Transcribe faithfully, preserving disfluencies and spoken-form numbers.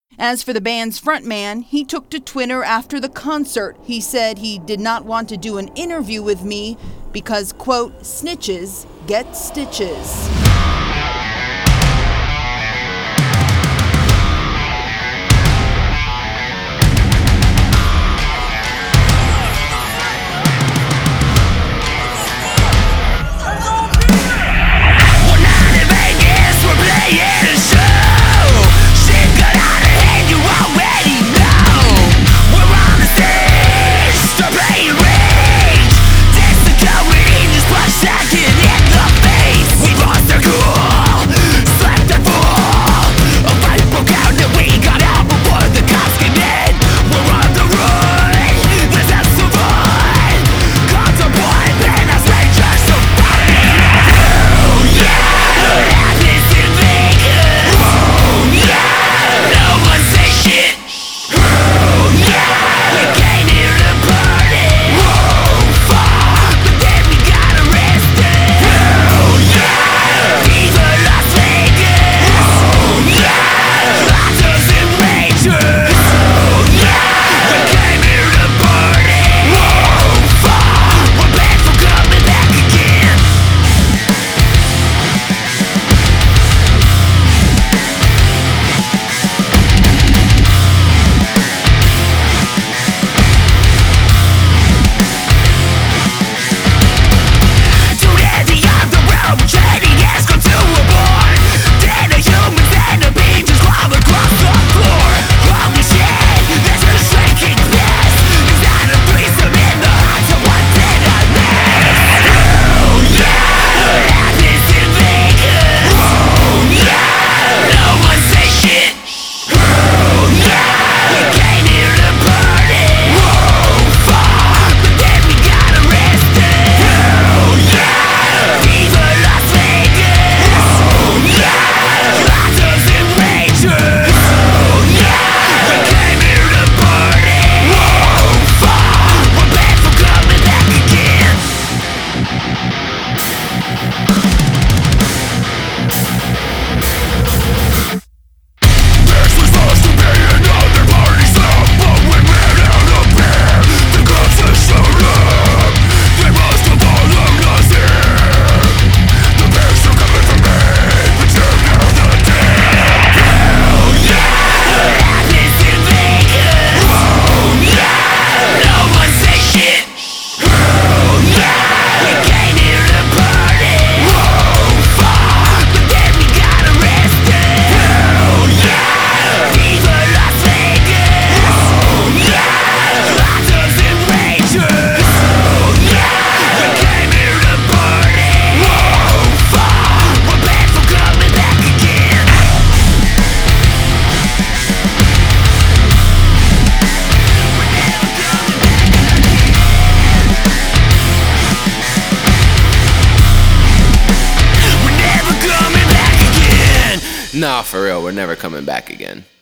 As for the band's frontman, he took to Twitter after the concert. He said he did not want to do an interview with me because, quote, snitches get stitches. Nah, for real, we're never coming back again.